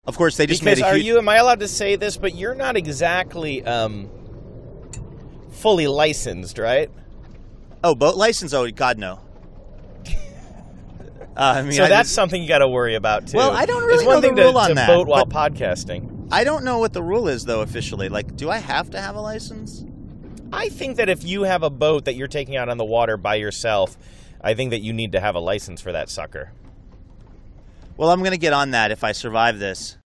Of course, they just because made a huge... am I allowed to say this? But you're not exactly fully licensed, right? Oh, boat license? Oh, God, no. I mean, so that's something you got to worry about too. Well, I don't really it's one know the thing rule to, on to that, boat while but- podcasting. I don't know what the rule is, though, officially. Like, do I have to have a license? I think that if you have a boat that you're taking out on the water by yourself, I think that you need to have a license for that sucker. Well, I'm going to get on that if I survive this.